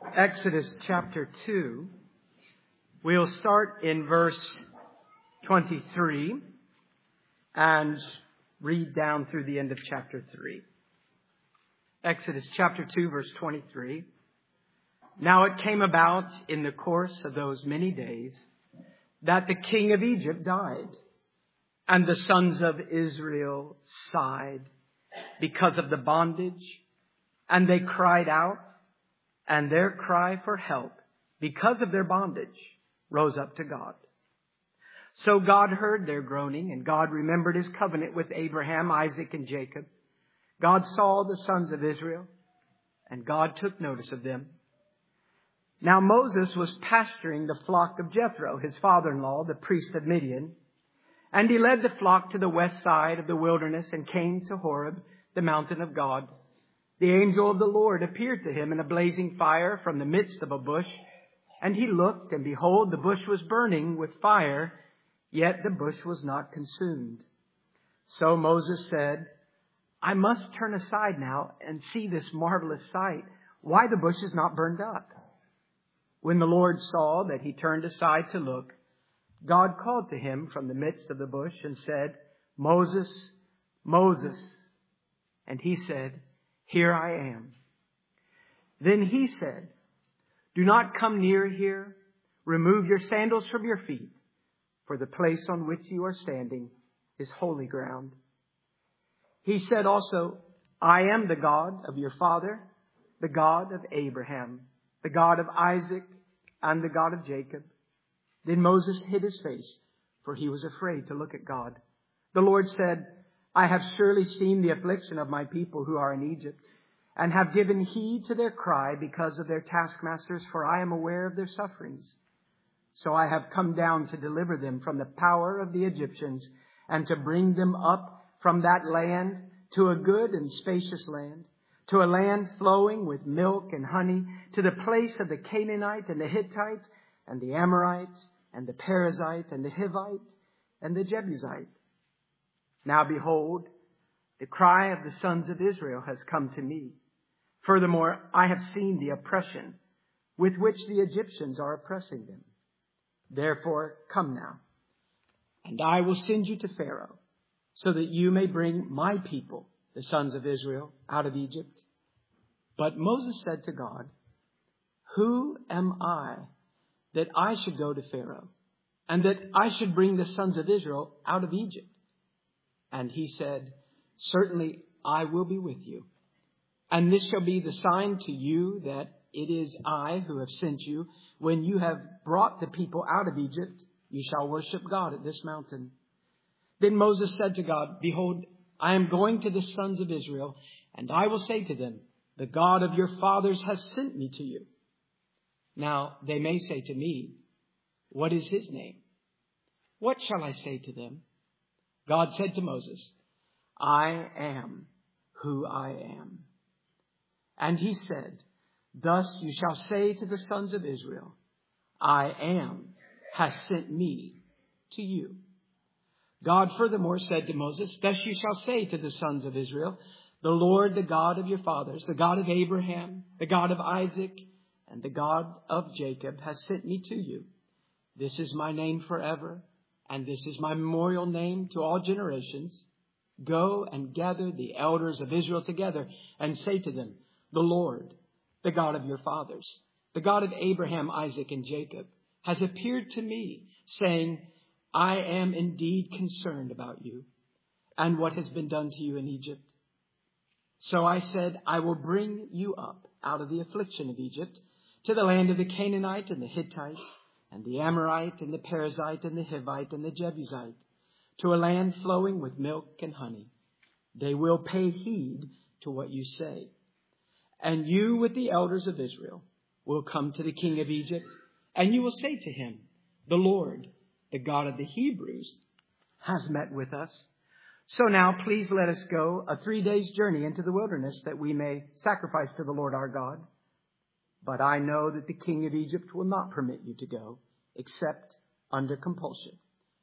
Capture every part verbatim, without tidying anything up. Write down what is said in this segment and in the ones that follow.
Exodus chapter two. We'll start in verse twenty-three and read down through the end of chapter three. Exodus chapter two, verse twenty-three. Now it came about in the course of those many days that the king of Egypt died, and the sons of Israel sighed because of the bondage, and they cried out, and their cry for help because of their bondage rose up to God. So God heard their groaning, and God remembered His covenant with Abraham, Isaac, and Jacob. God saw the sons of Israel, and God took notice of them. Now Moses was pasturing the flock of Jethro, his father-in-law, the priest of Midian, and he led the flock to the west side of the wilderness and came to Horeb, the mountain of God. The angel of the Lord appeared to him in a blazing fire from the midst of a bush. And he looked, and behold, the bush was burning with fire, yet the bush was not consumed. So Moses said, I must turn aside now and see this marvelous sight, why the bush is not burned up. When the Lord saw that he turned aside to look, God called to him from the midst of the bush and said, Moses, Moses. And he said, Here I am. Then he said, Do not come near here. Remove your sandals from your feet, for the place on which you are standing is holy ground. He said also, I am the God of your father, the God of Abraham, the God of Isaac, and the God of Jacob. Then Moses hid his face, for he was afraid to look at God. The Lord said, I have surely seen the affliction of my people who are in Egypt, and have given heed to their cry because of their taskmasters, for I am aware of their sufferings. So I have come down to deliver them from the power of the Egyptians, and to bring them up from that land to a good and spacious land, to a land flowing with milk and honey, to the place of the Canaanite and the Hittite and the Amorite and the Perizzite and the Hivite and the Jebusite. Now behold, the cry of the sons of Israel has come to me. Furthermore, I have seen the oppression with which the Egyptians are oppressing them. Therefore, come now, and I will send you to Pharaoh, so that you may bring my people, the sons of Israel, out of Egypt. But Moses said to God, Who am I that I should go to Pharaoh, and that I should bring the sons of Israel out of Egypt? And he said, Certainly I will be with you. And this shall be the sign to you that it is I who have sent you. When you have brought the people out of Egypt, you shall worship God at this mountain. Then Moses said to God, Behold, I am going to the sons of Israel, and I will say to them, The God of your fathers has sent me to you. Now they may say to me, What is his name? What shall I say to them? God said to Moses, I am who I am. And he said, Thus you shall say to the sons of Israel, I am has sent me to you. God furthermore said to Moses, Thus you shall say to the sons of Israel, The Lord, the God of your fathers, the God of Abraham, the God of Isaac, and the God of Jacob has sent me to you. This is my name forever, and this is my memorial name to all generations. Go and gather the elders of Israel together and say to them, The Lord, the God of your fathers, the God of Abraham, Isaac, and Jacob, has appeared to me, saying, I am indeed concerned about you and what has been done to you in Egypt. So I said, I will bring you up out of the affliction of Egypt to the land of the Canaanite and the Hittite and the Amorite and the Perizzite and the Hivite and the Jebusite, to a land flowing with milk and honey. They will pay heed to what you say. And you with the elders of Israel will come to the king of Egypt, and you will say to him, The Lord, the God of the Hebrews, has met with us. So now please let us go a three days journey into the wilderness, that we may sacrifice to the Lord our God. But I know that the king of Egypt will not permit you to go, except under compulsion.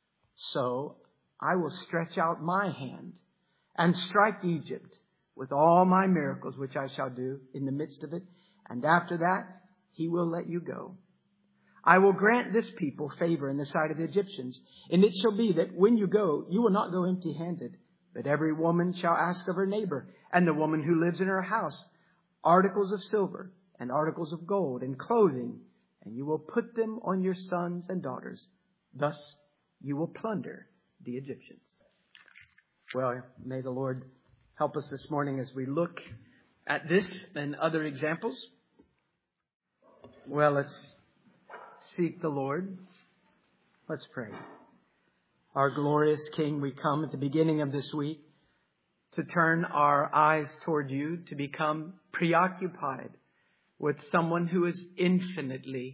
So I will stretch out my hand and strike Egypt with all my miracles, which I shall do in the midst of it. And after that, He will let you go. I will grant this people favor in the sight of the Egyptians. And it shall be that when you go, you will not go empty-handed, but every woman shall ask of her neighbor and the woman who lives in her house articles of silver and articles of gold and clothing, and you will put them on your sons and daughters. Thus you will plunder the Egyptians. Well, may the Lord help us this morning as we look at this and other examples. Well, let's seek the Lord. Let's pray. Our glorious King, we come at the beginning of this week to turn our eyes toward you, to become preoccupied with someone who is infinitely,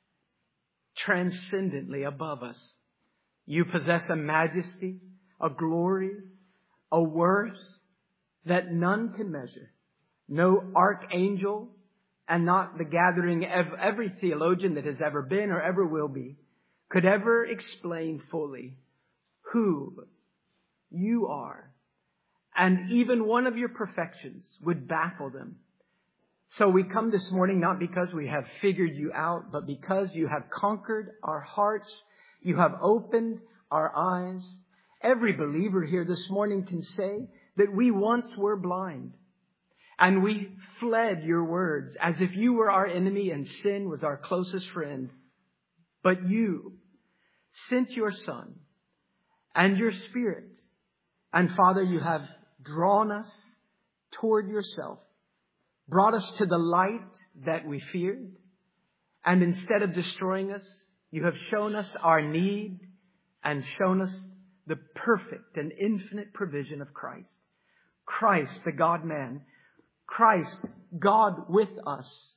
transcendently above us. You possess a majesty, a glory, a worth that none can measure. No archangel, and not the gathering of every theologian that has ever been or ever will be, could ever explain fully who you are. And even one of your perfections would baffle them. So we come this morning not because we have figured you out, but because you have conquered our hearts. You have opened our eyes. Every believer here this morning can say that we once were blind. And we fled your words as if you were our enemy and sin was our closest friend. But you sent your Son and your Spirit. And Father, you have drawn us toward yourself, brought us to the light that we feared. And instead of destroying us, you have shown us our need and shown us the perfect and infinite provision of Christ. Christ, the God-man. Christ, God with us.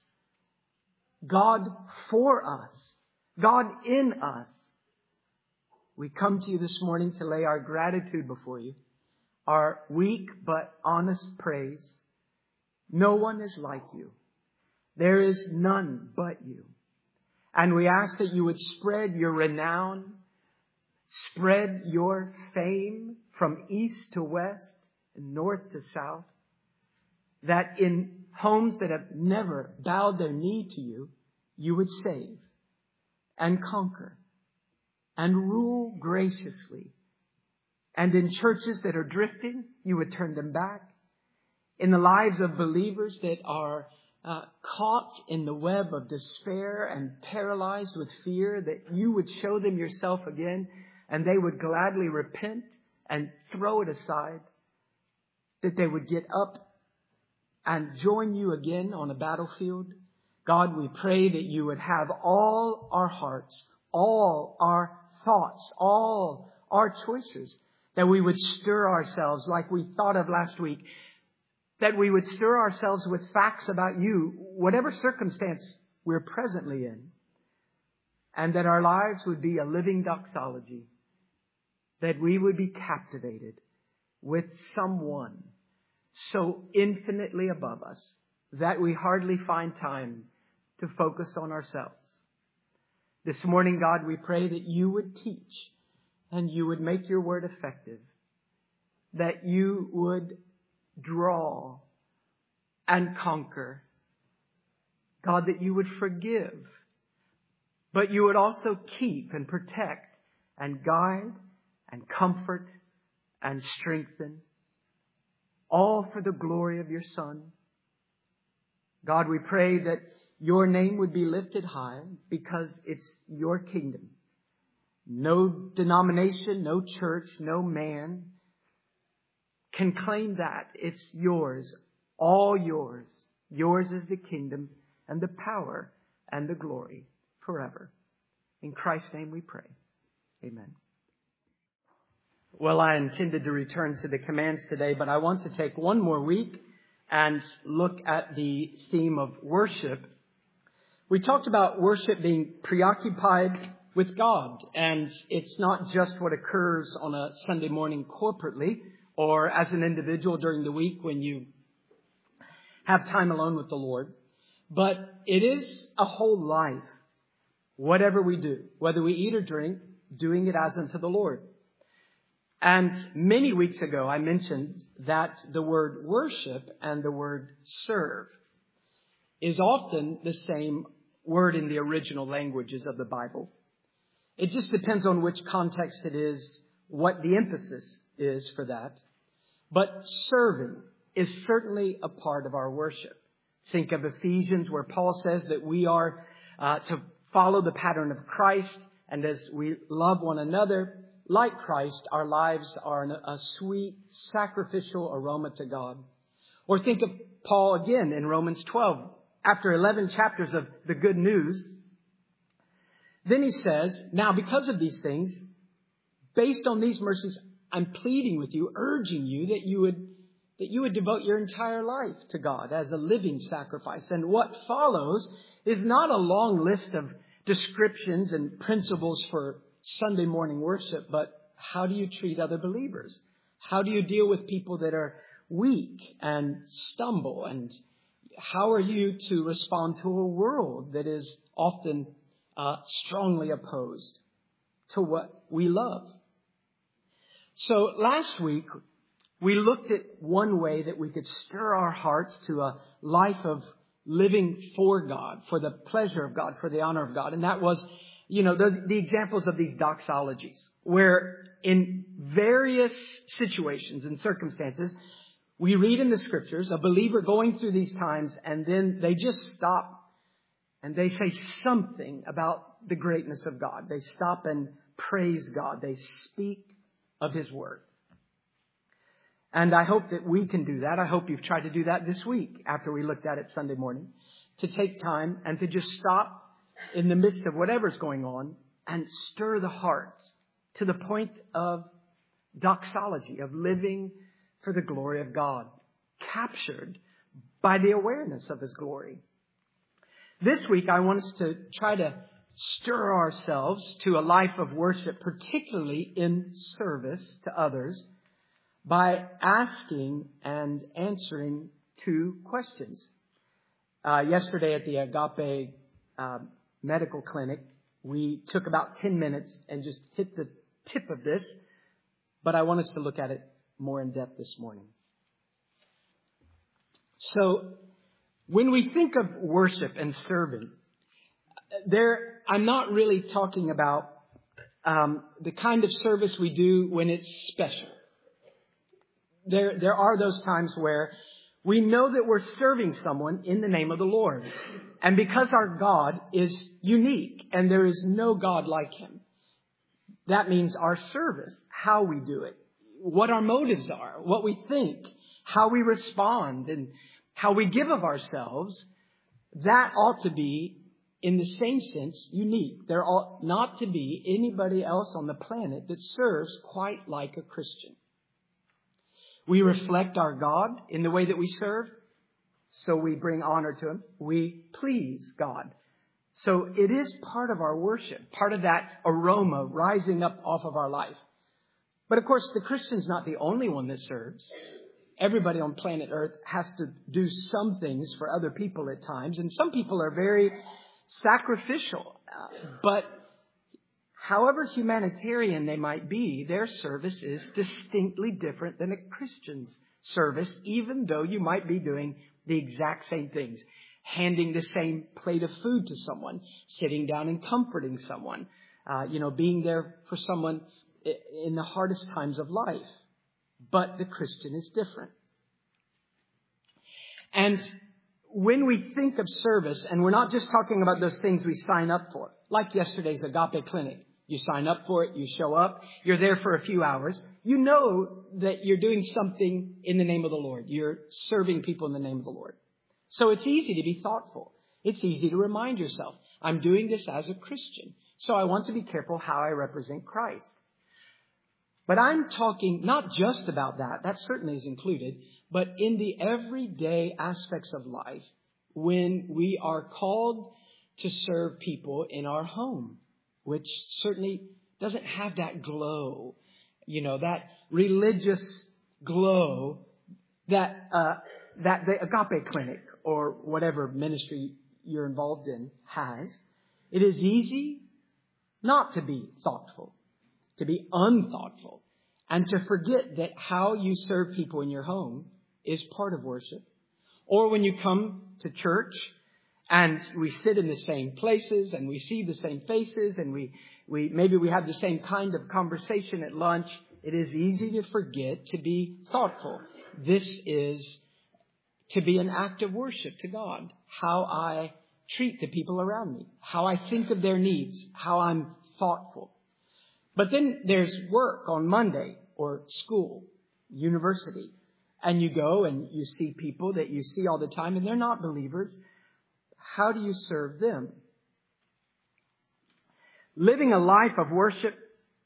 God for us. God in us. We come to you this morning to lay our gratitude before you. Our weak but honest praise. No one is like you. There is none but you. And we ask that you would spread your renown, spread your fame from east to west and north to south. That in homes that have never bowed their knee to you, you would save and conquer and rule graciously. And in churches that are drifting, you would turn them back. In the lives of believers that are uh, caught in the web of despair and paralyzed with fear, that you would show them yourself again and they would gladly repent and throw it aside. That they would get up and join you again on a battlefield. God, we pray that you would have all our hearts, all our thoughts, all our choices, that we would stir ourselves like we thought of last week, that we would stir ourselves with facts about you, whatever circumstance we're presently in, and that our lives would be a living doxology, that we would be captivated with someone so infinitely above us that we hardly find time to focus on ourselves. This morning, God, we pray that you would teach and you would make your word effective, that you would draw and conquer. God, that you would forgive, but you would also keep and protect and guide and comfort and strengthen. All for the glory of your Son. God, we pray that your name would be lifted high because it's your kingdom. No denomination, no church, no man can claim that. It's yours, all yours. Yours is the kingdom and the power and the glory forever. In Christ's name we pray. Amen. Well, I intended to return to the commands today, but I want to take one more week and look at the theme of worship. We talked about worship being preoccupied with God, and it's not just what occurs on a Sunday morning corporately or as an individual during the week when you have time alone with the Lord, but it is a whole life. Whatever we do, whether we eat or drink, doing it as unto the Lord. And many weeks ago, I mentioned that the word worship and the word serve is often the same word in the original languages of the Bible. It just depends on which context it is, what the emphasis is for that. But serving is certainly a part of our worship. Think of Ephesians, where Paul says that we are uh, to follow the pattern of Christ. And as we love one another, like Christ, our lives are a sweet, sacrificial aroma to God. Or think of Paul again in Romans twelve. After eleven chapters of the good news, then he says, now because of these things, based on these mercies, I'm pleading with you, urging you that you would that you would devote your entire life to God as a living sacrifice. And what follows is not a long list of descriptions and principles for Sunday morning worship, but how do you treat other believers? How do you deal with people that are weak and stumble? And how are you to respond to a world that is often uh, strongly opposed to what we love? So last week, we looked at one way that we could stir our hearts to a life of living for God, for the pleasure of God, for the honor of God. And that was, you know, the, the examples of these doxologies, where in various situations and circumstances, we read in the scriptures a believer going through these times, and then they just stop and they say something about the greatness of God. They stop and praise God. They speak of His word. And I hope that we can do that. I hope you've tried to do that this week after we looked at it Sunday morning, to take time and to just stop in the midst of whatever's going on and stir the hearts to the point of doxology, of living for the glory of God, captured by the awareness of His glory. This week, I want us to try to stir ourselves to a life of worship, particularly in service to others, by asking and answering two questions. Uh, yesterday at the Agape uh, Medical Clinic, we took about ten minutes and just hit the tip of this, but I want us to look at it more in depth this morning. So, when we think of worship and serving, there, I'm not really talking about um, the kind of service we do when it's special. There, there are those times where we know that we're serving someone in the name of the Lord. And because our God is unique and there is no God like Him, that means our service, how we do it, what our motives are, what we think, how we respond, and how we give of ourselves, that ought to be, in the same sense, unique. There ought not to be anybody else on the planet that serves quite like a Christian. We reflect our God in the way that we serve, so we bring honor to Him. We please God. So it is part of our worship, part of that aroma rising up off of our life. But of course, the Christian's not the only one that serves. Everybody on planet Earth has to do some things for other people at times. And some people are very sacrificial. Uh, but however humanitarian they might be, their service is distinctly different than a Christian's service, even though you might be doing the exact same things. Handing the same plate of food to someone, sitting down and comforting someone, uh, you know, being there for someone in the hardest times of life. But the Christian is different. And when we think of service, and we're not just talking about those things we sign up for, like yesterday's Agape Clinic. You sign up for it, you show up, you're there for a few hours. You know that you're doing something in the name of the Lord. You're serving people in the name of the Lord. So it's easy to be thoughtful. It's easy to remind yourself, I'm doing this as a Christian, so I want to be careful how I represent Christ. But I'm talking not just about that, that certainly is included, but in the everyday aspects of life when we are called to serve people in our home, which certainly doesn't have that glow, you know, that religious glow that uh, that the Agape Clinic or whatever ministry you're involved in has. It is easy not to be thoughtful, to be unthoughtful, and to forget that how you serve people in your home is part of worship. Or when you come to church And we sit in the same places and we see the same faces and we, we, maybe we have the same kind of conversation at lunch. It is easy to forget to be thoughtful. This is to be an act of worship to God. How I treat the people around me, how I think of their needs, how I'm thoughtful. But then there's work on Monday or school, university. And you go and you see people that you see all the time and they're not believers. How do you serve them? Living a life of worship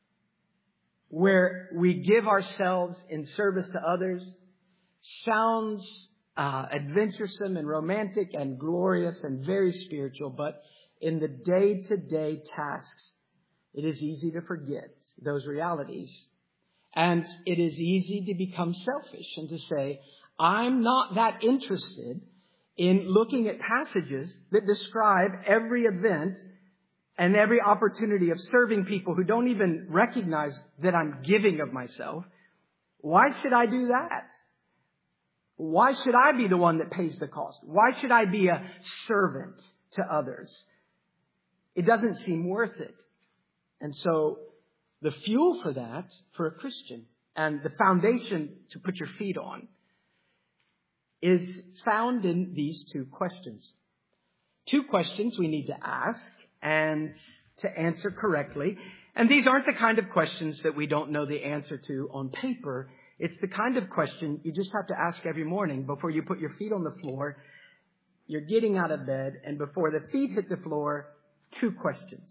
where we give ourselves in service to others sounds uh, adventuresome and romantic and glorious and very spiritual, but in the day-to-day tasks, it is easy to forget those realities. And it is easy to become selfish and to say, I'm not that interested in looking at passages that describe every event and every opportunity of serving people who don't even recognize that I'm giving of myself. Why should I do that? Why should I be the one that pays the cost? Why should I be a servant to others? It doesn't seem worth it. And so the fuel for that, for a Christian, and the foundation to put your feet on, is found in these two questions. Two questions we need to ask and to answer correctly. And these aren't the kind of questions that we don't know the answer to on paper. It's the kind of question you just have to ask every morning before you put your feet on the floor. You're getting out of bed, and before the feet hit the floor, two questions.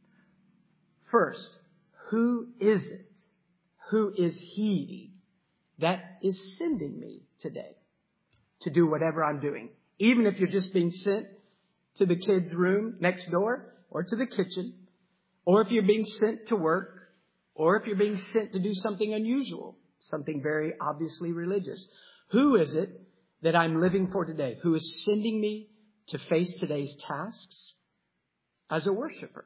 First, who is it? Who is He that is sending me today to do whatever I'm doing? Even if you're just being sent to the kids' room next door or to the kitchen, or if you're being sent to work, or if you're being sent to do something unusual, something very obviously religious. Who is it that I'm living for today? Who is sending me to face today's tasks as a worshiper?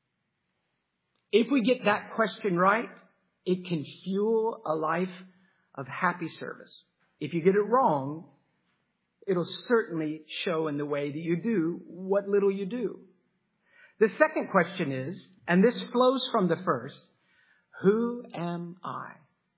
If we get that question right, it can fuel a life of happy service. If you get it wrong, it'll certainly show in the way that you do what little you do. The second question is, and this flows from the first, who am I?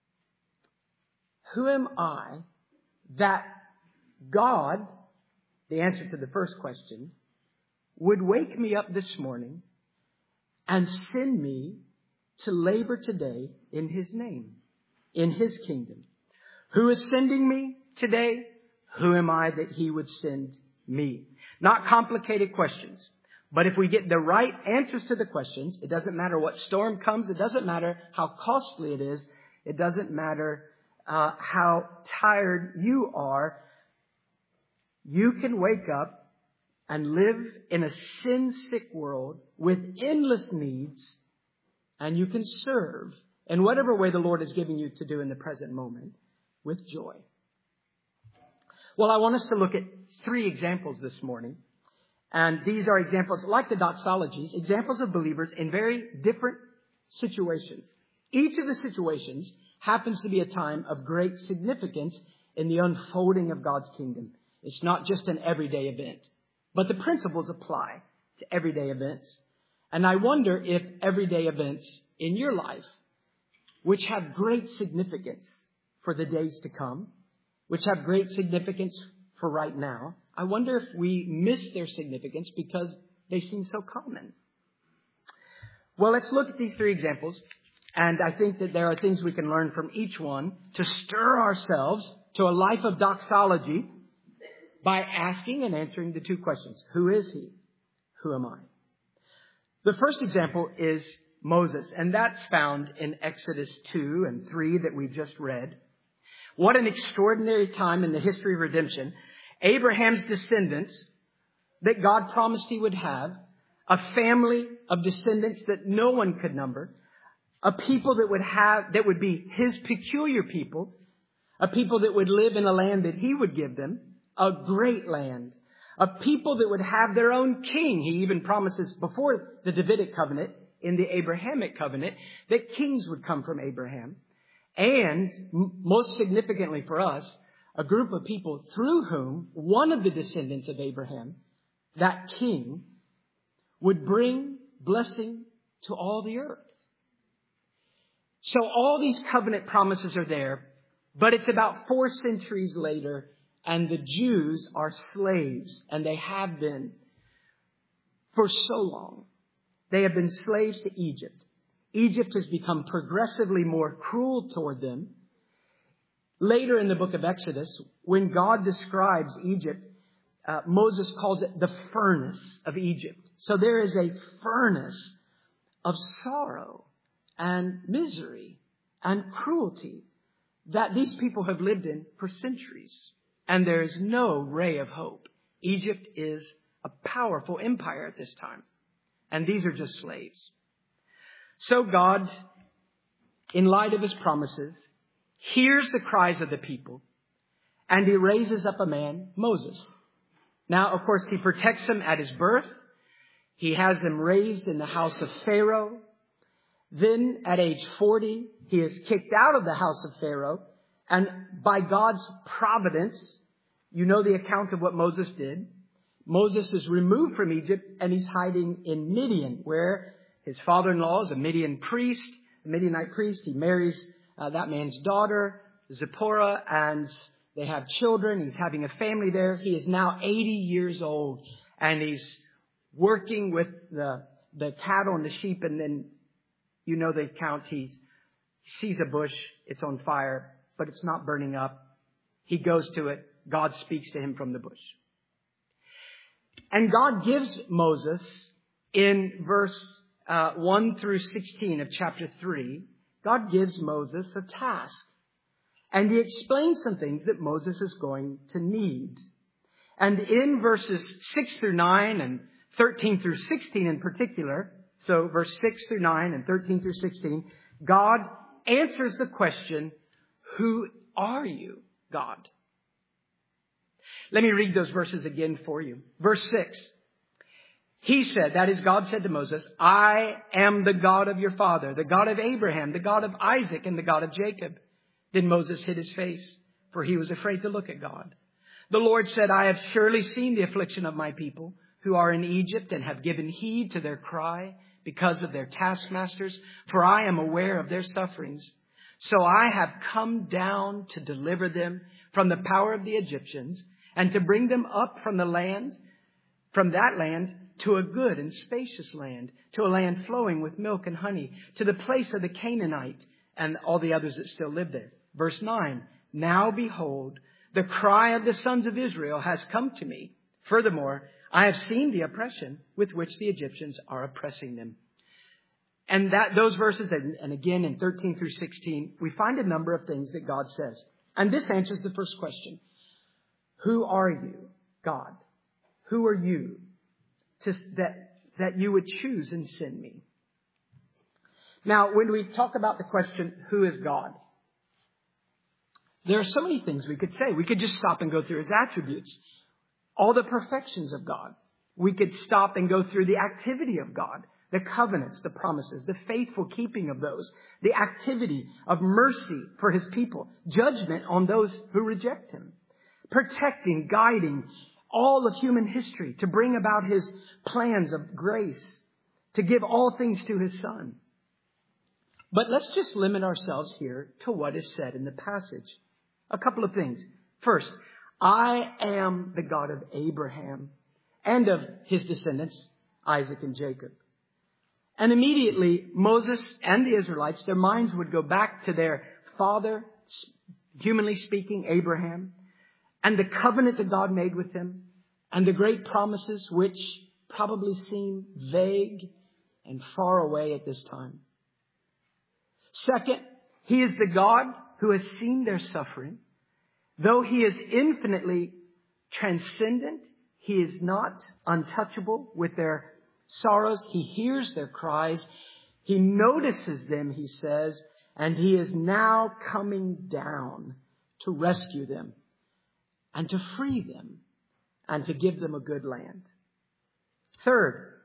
Who am I that God, the answer to the first question, would wake me up this morning and send me to labor today in His name, in His kingdom? Who is sending me today? Who am I that He would send me? Not complicated questions. But if we get the right answers to the questions, it doesn't matter what storm comes. It doesn't matter how costly it is. It doesn't matter uh, how tired you are. You can wake up and live in a sin-sick world with endless needs, and you can serve in whatever way the Lord is giving you to do in the present moment with joy. Well, I want us to look at three examples this morning. And these are examples, like the doxologies, examples of believers in very different situations. Each of the situations happens to be a time of great significance in the unfolding of God's kingdom. It's not just an everyday event, but the principles apply to everyday events. And I wonder if everyday events in your life, which have great significance for the days to come, which have great significance for right now, I wonder if we miss their significance because they seem so common. Well, let's look at these three examples. And I think that there are things we can learn from each one to stir ourselves to a life of doxology by asking and answering the two questions. Who is He? Who am I? The first example is Moses, and that's found in Exodus two and three that we've just read. What an extraordinary time in the history of redemption. Abraham's descendants that God promised He would have, a family of descendants that no one could number, a people that would have, that would be His peculiar people, a people that would live in a land that He would give them, a great land, a people that would have their own king. He even promises before the Davidic covenant, in the Abrahamic covenant, that kings would come from Abraham. And most significantly for us, a group of people through whom one of the descendants of Abraham that king would bring blessing to all the earth. So all these covenant promises are there, but it's about four centuries later, and the Jews are slaves, and they have been for so long. They have been slaves to Egypt. Egypt has become progressively more cruel toward them. Later in the book of Exodus, when God describes Egypt, uh, Moses calls it the furnace of Egypt. So there is a furnace of sorrow and misery and cruelty that these people have lived in for centuries. And there is no ray of hope. Egypt is a powerful empire at this time. And these are just slaves. So God, in light of his promises, hears the cries of the people, and he raises up a man, Moses. Now, of course, he protects him at his birth. He has him raised in the house of Pharaoh. Then, at age forty, he is kicked out of the house of Pharaoh. And by God's providence, you know the account of what Moses did. Moses is removed from Egypt, and he's hiding in Midian, where his father-in-law is a Midian priest, a Midianite priest. He marries uh, that man's daughter, Zipporah, and they have children. He's having a family there. He is now eighty years old, and he's working with the the cattle and the sheep. And then, you know the account. He sees a bush. It's on fire, but it's not burning up. He goes to it. God speaks to him from the bush. And God gives Moses, in verse uh, one through sixteen of chapter three, God gives Moses a task. And he explains some things that Moses is going to need. And in verses six through nine and thirteen through sixteen in particular, so verse six through nine and thirteen through sixteen, God answers the question, who are you, God? Let me read those verses again for you. Verse six. He said, that is, God said to Moses, I am the God of your father, the God of Abraham, the God of Isaac, and the God of Jacob. Then Moses hid his face, for he was afraid to look at God. The Lord said, I have surely seen the affliction of my people who are in Egypt and have given heed to their cry because of their taskmasters, for I am aware of their sufferings. So I have come down to deliver them from the power of the Egyptians, and to bring them up from the land, from that land, to a good and spacious land, to a land flowing with milk and honey, to the place of the Canaanite and all the others that still live there. Verse nine, now behold, the cry of the sons of Israel has come to me. Furthermore, I have seen the oppression with which the Egyptians are oppressing them. And that those verses, and, and again in thirteen through sixteen, we find a number of things that God says. And this answers the first question. Who are you, God? Who are you to, that, that you would choose and send me? Now, when we talk about the question, who is God? There are so many things we could say. We could just stop and go through his attributes, all the perfections of God. We could stop and go through the activity of God, the covenants, the promises, the faithful keeping of those, the activity of mercy for his people, judgment on those who reject him, protecting, guiding all of human history to bring about his plans of grace, to give all things to his son. But let's just limit ourselves here to what is said in the passage. A couple of things. First, I am the God of Abraham and of his descendants, Isaac and Jacob. And immediately, Moses and the Israelites, their minds would go back to their father, humanly speaking, Abraham, and the covenant that God made with him, and the great promises which probably seem vague and far away at this time. Second, he is the God who has seen their suffering. Though he is infinitely transcendent, he is not untouchable with their sorrows. He hears their cries. He notices them, he says, and he is now coming down to rescue them and to free them and to give them a good land. Third,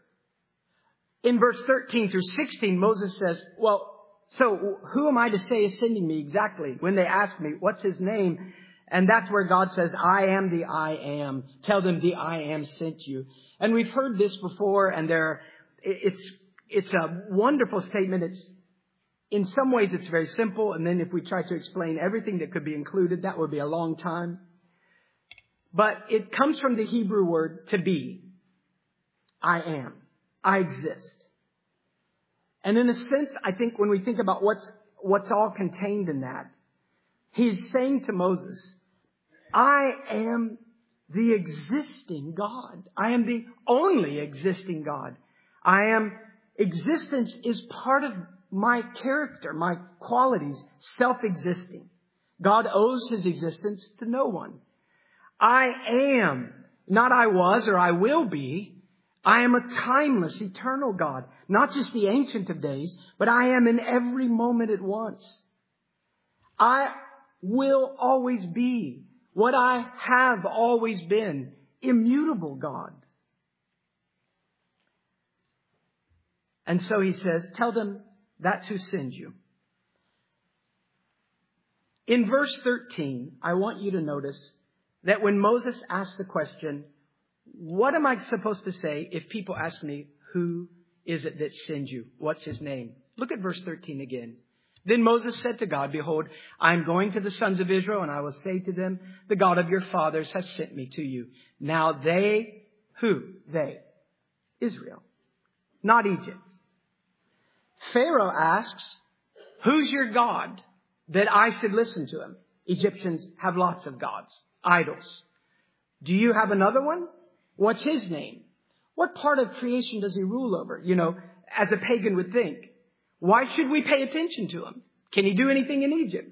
in verse thirteen through sixteen, Moses says, well, so who am I to say is sending me exactly? When they ask me, what's his name? And that's where God says, I am the I am. Tell them the I am sent you. And we've heard this before, and there, it's, it's a wonderful statement. It's, in some ways, it's very simple. And then if we try to explain everything that could be included, that would be a long time. But it comes from the Hebrew word to be. I am. I exist. And in a sense, I think when we think about what's, what's all contained in that, he's saying to Moses, I am the existing God. I am the only existing God. I am, existence is part of my character, my qualities, self-existing. God owes his existence to no one. I am, not I was or I will be. I am a timeless, eternal God. Not just the Ancient of Days, but I am in every moment at once. I will always be what I have always been, immutable God. And so he says, tell them that's who sends you. In verse thirteen, I want you to notice that when Moses asked the question, what am I supposed to say if people ask me, who is it that sends you? What's his name? Look at verse thirteen again. Then Moses said to God, behold, I am going to the sons of Israel, and I will say to them, the God of your fathers has sent me to you. Now they, who? They. Israel. Not Egypt. Pharaoh asks, who's your God that I should listen to him? Egyptians have lots of gods, idols. Do you have another one? What's his name? What part of creation does he rule over? You know, as a pagan would think. Why should we pay attention to him? Can he do anything in Egypt?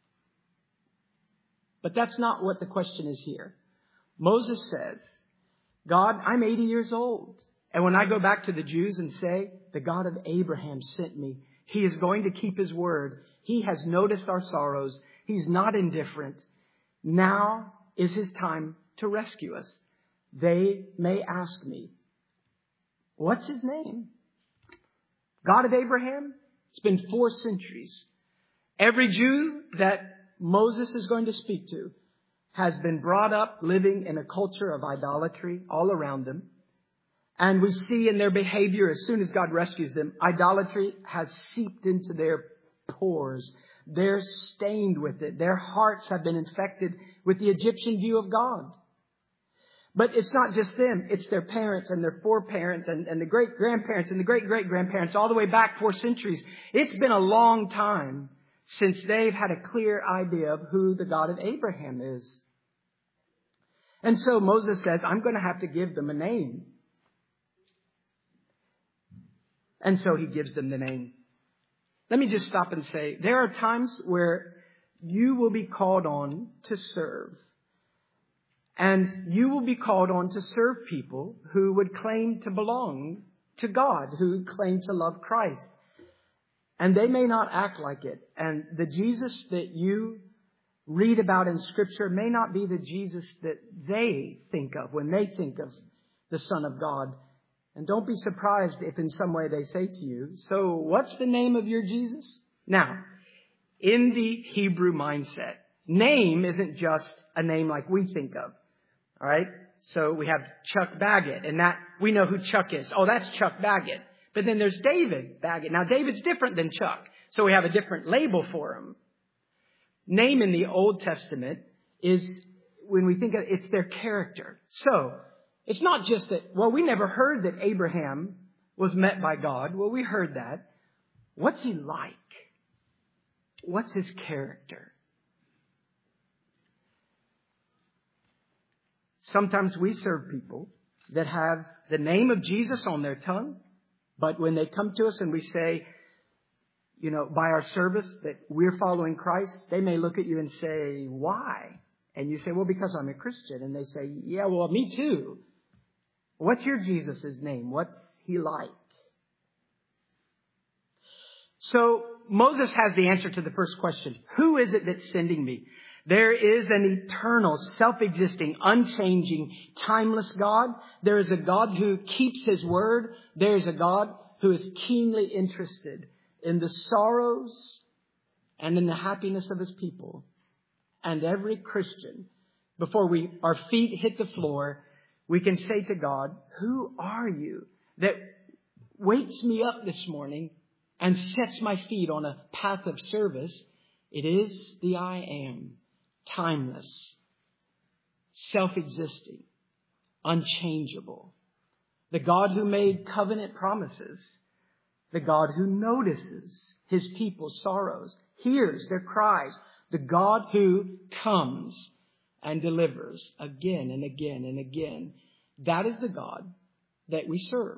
But that's not what the question is here. Moses says, God, I'm eighty years old. And when I go back to the Jews and say, the God of Abraham sent me, he is going to keep his word. He has noticed our sorrows. He's not indifferent. Now is his time to rescue us. They may ask me, what's his name? God of Abraham? It's been four centuries. Every Jew that Moses is going to speak to has been brought up living in a culture of idolatry all around them. And we see in their behavior, as soon as God rescues them, idolatry has seeped into their pores. They're stained with it. Their hearts have been infected with the Egyptian view of God. But it's not just them. It's their parents and their foreparents and, and the great-grandparents and the great-great-grandparents all the way back four centuries. It's been a long time since they've had a clear idea of who the God of Abraham is. And so Moses says, I'm going to have to give them a name. And so he gives them the name. Let me just stop and say, there are times where you will be called on to serve. And you will be called on to serve people who would claim to belong to God, who claim to love Christ. And they may not act like it. And the Jesus that you read about in Scripture may not be the Jesus that they think of when they think of the Son of God. And don't be surprised if in some way they say to you, so what's the name of your Jesus? Now, in the Hebrew mindset, name isn't just a name like we think of. All right. So we have Chuck Baggett, and that we know who Chuck is. Oh, that's Chuck Baggett. But then there's David Baggett. Now, David's different than Chuck. So we have a different label for him. Name in the Old Testament is, when we think of it, it's their character. So it's not just that, well, we never heard that Abraham was met by God. Well, we heard that. What's he like? What's his character? Sometimes we serve people that have the name of Jesus on their tongue, but when they come to us and we say, you know, by our service that we're following Christ, they may look at you and say, why? And you say, well, because I'm a Christian. And they say, yeah, well, me too. What's your Jesus' name? What's he like? So Moses has the answer to the first question. Who is it that's sending me? There is an eternal, self-existing, unchanging, timeless God. There is a God who keeps his word. There is a God who is keenly interested in the sorrows and in the happiness of his people. And every Christian, before we our feet hit the floor, we can say to God, who are you that wakes me up this morning and sets my feet on a path of service? It is the I Am, timeless, self-existing, unchangeable. The God who made covenant promises. The God who notices His people's sorrows, hears their cries. The God who comes and delivers again and again and again. That is the God that we serve.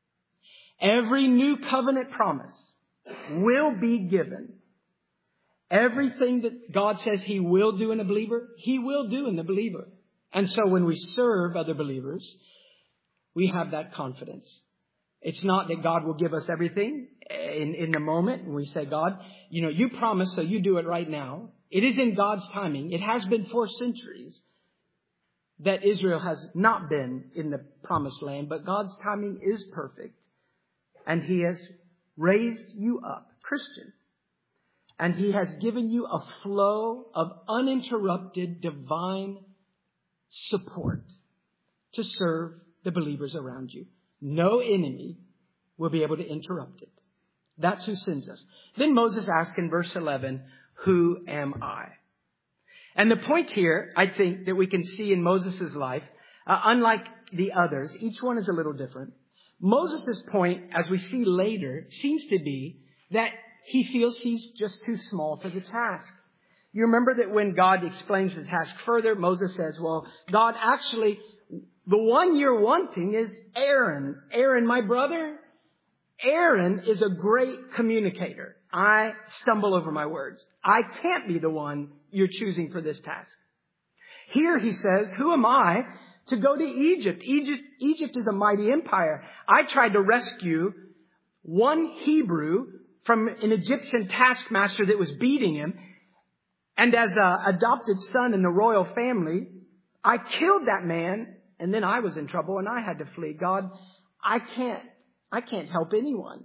Every new covenant promise will be given. Everything that God says He will do in a believer, He will do in the believer. And so when we serve other believers, we have that confidence. It's not that God will give us everything in, in the moment. And we say, God, you know, you promised, so you do it right now. It is in God's timing. It has been for centuries that Israel has not been in the promised land, but God's timing is perfect. And He has raised you up, Christian. And He has given you a flow of uninterrupted divine support to serve the believers around you. No enemy will be able to interrupt it. That's who sends us. Then Moses asks in verse eleven, who am I? And the point here, I think, that we can see in Moses' life, uh, unlike the others, each one is a little different. Moses' point, as we see later, seems to be that he feels he's just too small for the task. You remember that when God explains the task further, Moses says, well, God, actually, the one you're wanting is Aaron. Aaron, my brother. Aaron is a great communicator. I stumble over my words. I can't be the one you're choosing for this task. Here he says, who am I to go to Egypt? Egypt, Egypt is a mighty empire. I tried to rescue one Hebrew from an Egyptian taskmaster that was beating him. And as an adopted son in the royal family, I killed that man. And then I was in trouble and I had to flee. God, I can't, I can't help anyone.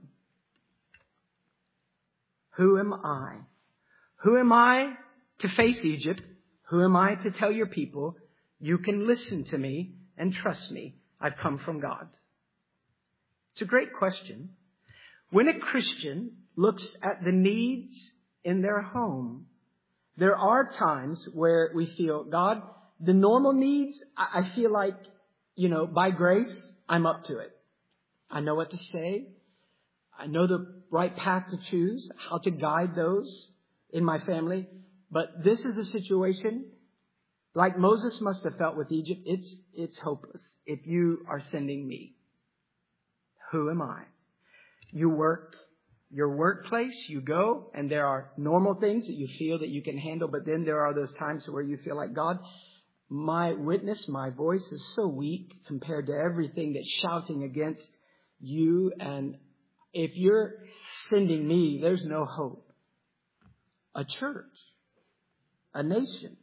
Who am I? Who am I to face Egypt? Who am I to tell your people, you can listen to me and trust me. I've come from God. It's a great question. When a Christian looks at the needs in their home, there are times where we feel, God, the normal needs, I feel like, you know, by grace, I'm up to it. I know what to say. I know the right path to choose, how to guide those in my family. But this is a situation like Moses must have felt with Egypt. It's, it's hopeless if you are sending me. Who am I? You work your workplace, you go, and there are normal things that you feel that you can handle. But then there are those times where you feel like, God, my witness, my voice is so weak compared to everything that's shouting against you. And if you're sending me, there's no hope. A church, a nation.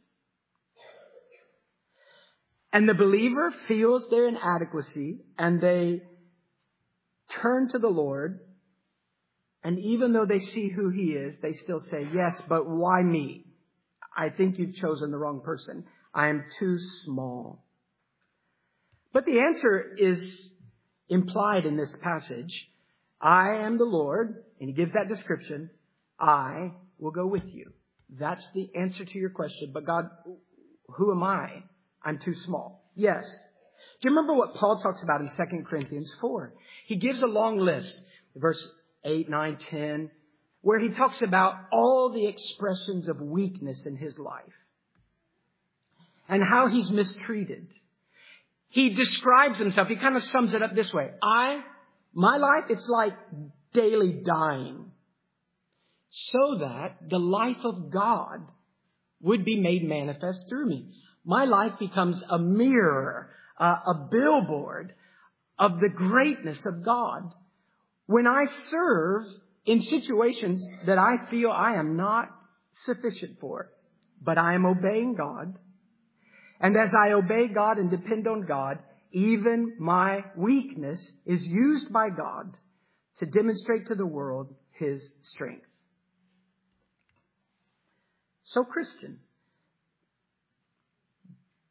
And the believer feels their inadequacy and they turn to the Lord. And even though they see who He is, they still say, yes, but why me? I think you've chosen the wrong person. I am too small. But the answer is implied in this passage. I am the Lord, and He gives that description. I will go with you. That's the answer to your question. But God, who am I? I'm too small. Yes. Do you remember what Paul talks about in Second Corinthians four? He gives a long list, verse eight, nine, ten, where he talks about all the expressions of weakness in his life and how he's mistreated. He describes himself, he kind of sums it up this way. I, my life, it's like daily dying, so that the life of God would be made manifest through me. My life becomes a mirror, uh, a billboard of the greatness of God. When I serve in situations that I feel I am not sufficient for, but I am obeying God. And as I obey God and depend on God, even my weakness is used by God to demonstrate to the world His strength. So, Christian,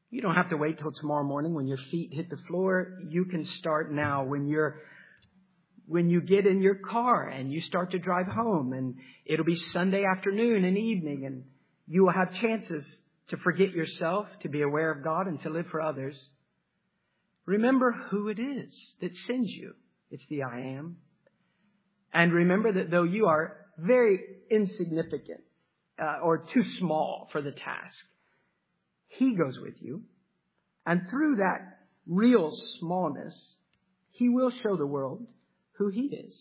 You don't have to wait till tomorrow morning when your feet hit the floor. You can start now when you're when you get in your car and you start to drive home, and it'll be Sunday afternoon and evening, and you will have chances to forget yourself, to be aware of God, and to live for others. Remember who it is that sends you. It's the I Am. And remember that though you are very insignificant uh, or too small for the task, He goes with you. And through that real smallness, He will show the world who He is.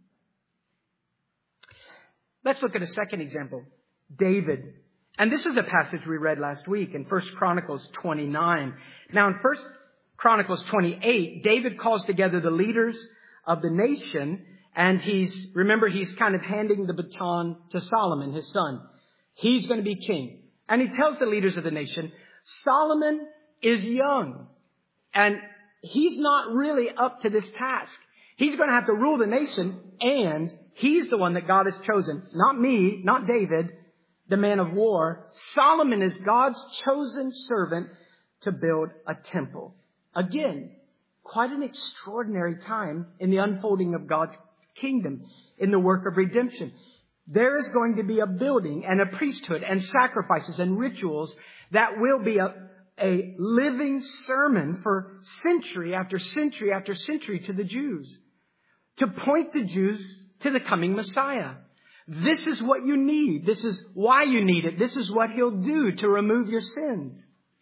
Let's look at a second example. David. And this is a passage we read last week in First Chronicles twenty-nine. Now in First Chronicles twenty-eight, David calls together the leaders of the nation, and he's, remember, he's kind of handing the baton to Solomon, his son. He's going to be king. And he tells the leaders of the nation, Solomon is young, and he's not really up to this task. He's going to have to rule the nation, and he's the one that God has chosen. Not me, not David, the man of war. Solomon is God's chosen servant to build a temple. Again, quite an extraordinary time in the unfolding of God's kingdom, in the work of redemption. There is going to be a building and a priesthood and sacrifices and rituals that will be a, a living sermon for century after century after century to the Jews, to point the Jews to the coming Messiah. This is what you need. This is why you need it. This is what He'll do to remove your sins.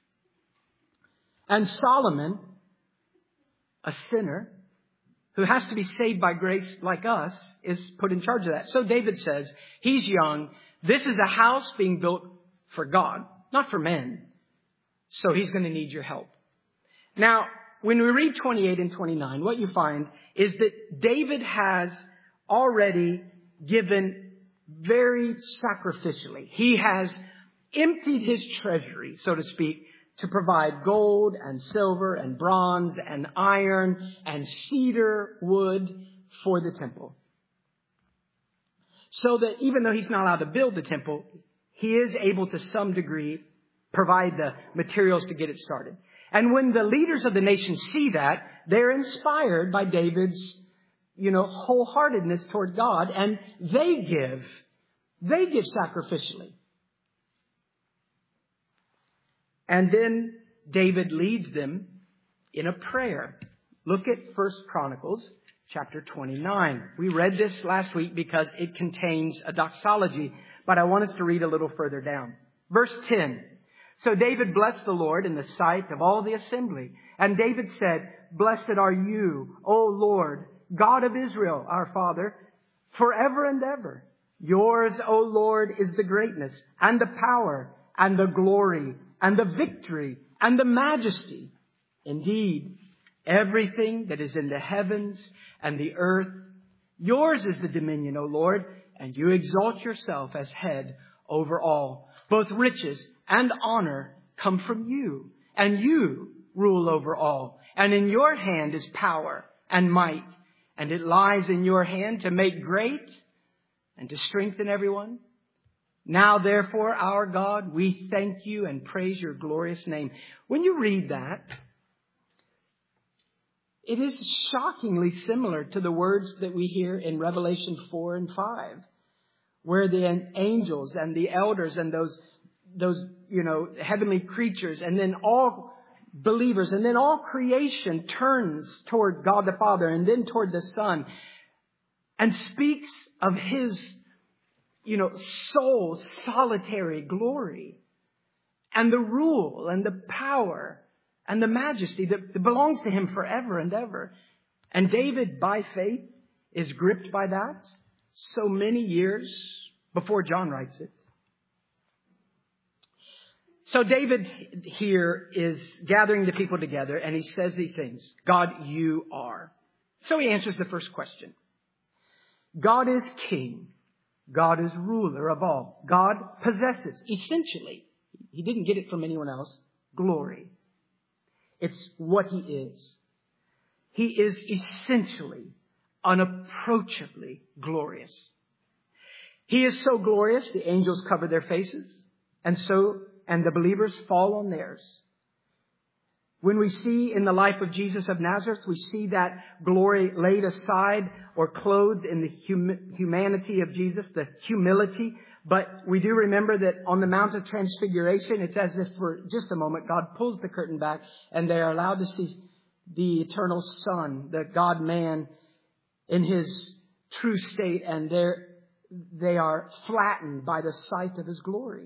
And Solomon, a sinner who has to be saved by grace like us, is put in charge of that. So David says, he's young. This is a house being built for God, not for men. So he's going to need your help. Now, when we read twenty-eight and twenty-nine, what you find is that David has already given very sacrificially. He has emptied his treasury, so to speak, to provide gold and silver and bronze and iron and cedar wood for the temple. So that even though he's not allowed to build the temple, he is able to some degree provide the materials to get it started. And when the leaders of the nation see that, they're inspired by David's, you know, wholeheartedness toward God, and they give. They give sacrificially. And then David leads them in a prayer. Look at First Chronicles chapter twenty-nine. We read this last week because it contains a doxology, but I want us to read a little further down. Verse ten. So David blessed the Lord in the sight of all the assembly. And David said, Blessed are you, O Lord, God of Israel, our Father, forever and ever. Yours, O Lord, is the greatness and the power and the glory and the victory and the majesty. Indeed, everything that is in the heavens and the earth, yours is the dominion, O Lord, and you exalt yourself as head over all. Both riches and honor come from you, and you rule over all. And in your hand is power and might, and it lies in your hand to make great and to strengthen everyone. Now, therefore, our God, we thank you and praise your glorious name. When you read that, it is shockingly similar to the words that we hear in Revelation four and five, where the angels and the elders and those, those, you know, heavenly creatures, and then all believers, and then all creation turns toward God the Father and then toward the Son and speaks of His, you know, sole solitary glory and the rule and the power and the majesty that belongs to Him forever and ever. And David, by faith, is gripped by that so many years before John writes it. So David here is gathering the people together, and he says these things. God, you are. So he answers the first question. God is king. God is ruler of all. God possesses, essentially, he didn't get it from anyone else, glory. It's what He is. He is essentially, unapproachably glorious. He is so glorious, the angels cover their faces, and so, and the believers fall on theirs. When we see in the life of Jesus of Nazareth, we see that glory laid aside or clothed in the hum- humanity of Jesus, the humility. But we do remember that on the Mount of Transfiguration, it's as if for just a moment God pulls the curtain back and they are allowed to see the eternal Son, the God-man in His true state, and they're, they are flattened by the sight of His glory.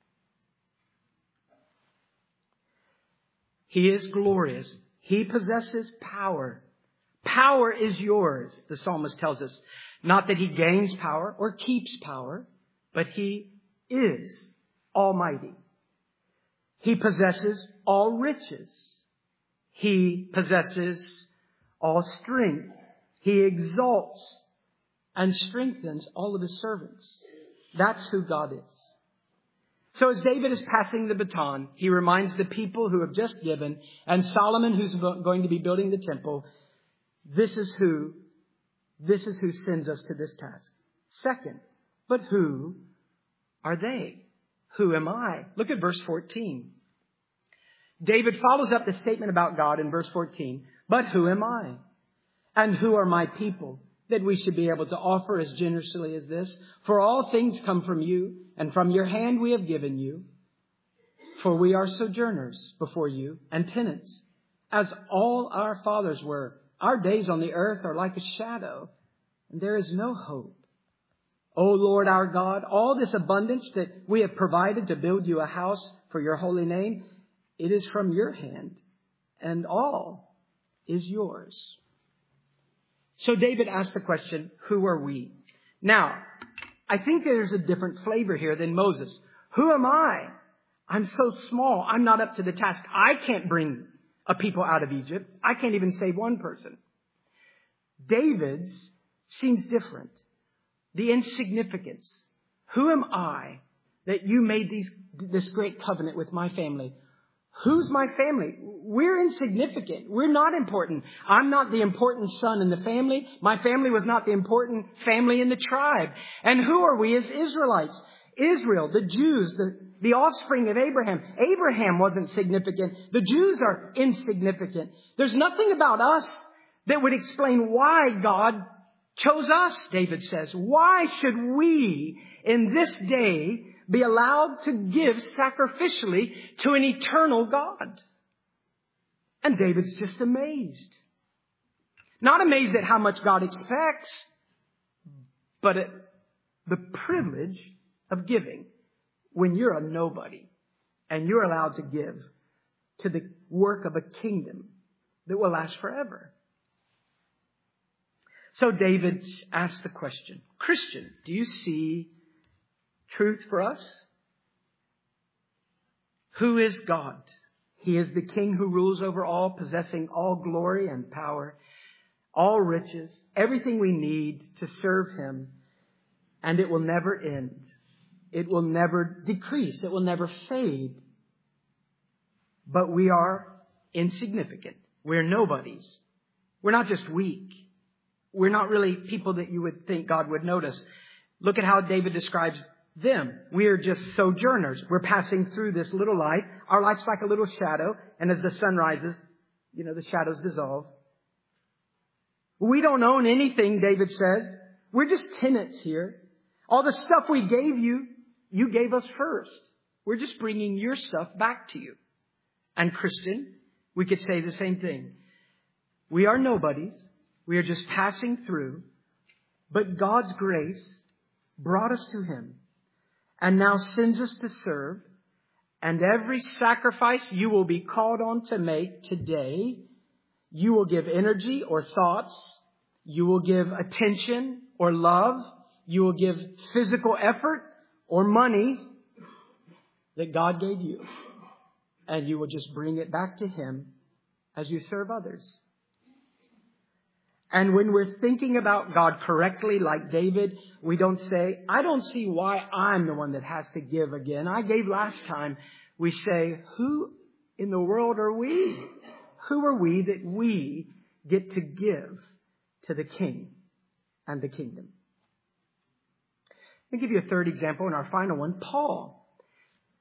He is glorious. He possesses power. Power is yours, the psalmist tells us. Not that He gains power or keeps power, but He is almighty. He possesses all riches. He possesses all strength. He exalts and strengthens all of His servants. That's who God is. So as David is passing the baton, he reminds the people who have just given, and Solomon, who's going to be building the temple, this is who, this is who sends us to this task. Second, but who are they? Who am I? Look at verse fourteen. David follows up the statement about God in verse fourteen. But who am I? And who are my people, that we should be able to offer as generously as this? For all things come from you, and from your hand we have given you. For we are sojourners before you, and tenants, as all our fathers were. Our days on the earth are like a shadow, and there is no hope. O Lord our God, all this abundance that we have provided to build you a house for your holy name, it is from your hand, and all is yours. So David asked the question, who are we? Now, I think there's a different flavor here than Moses. Who am I? I'm so small. I'm not up to the task. I can't bring a people out of Egypt. I can't even save one person. David's seems different. The insignificance. Who am I that you made these, this great covenant with my family? Who's my family? We're insignificant. We're not important. I'm not the important son in the family. My family was not the important family in the tribe. And who are we as Israelites? Israel, the Jews, the, the offspring of Abraham. Abraham wasn't significant. The Jews are insignificant. There's nothing about us that would explain why God chose us, David says. Why should we in this day be allowed to give sacrificially to an eternal God? And David's just amazed. Not amazed at how much God expects, but at the privilege of giving when you're a nobody and you're allowed to give to the work of a kingdom that will last forever. So David asked the question, Christian, do you see truth for us? Who is God? He is the King who rules over all, possessing all glory and power, all riches, everything we need to serve Him, and it will never end. It will never decrease. It will never fade. But we are insignificant. We're nobodies. We're not just weak. We're not really people that you would think God would notice. Look at how David describes them. We are just sojourners. We're passing through this little life. Our life's like a little shadow. And as the sun rises, you know, the shadows dissolve. We don't own anything, David says. We're just tenants here. All the stuff we gave you, you gave us first. We're just bringing your stuff back to you. And Christian, we could say the same thing. We are nobodies. We are just passing through. But God's grace brought us to Him and now sends us to serve. And every sacrifice you will be called on to make today, you will give energy or thoughts. You will give attention or love. You will give physical effort or money that God gave you. And you will just bring it back to Him as you serve others. And when we're thinking about God correctly, like David, we don't say, I don't see why I'm the one that has to give again. I gave last time. We say, who in the world are we? Who are we that we get to give to the King and the kingdom? I'll give you a third example and our final one, Paul.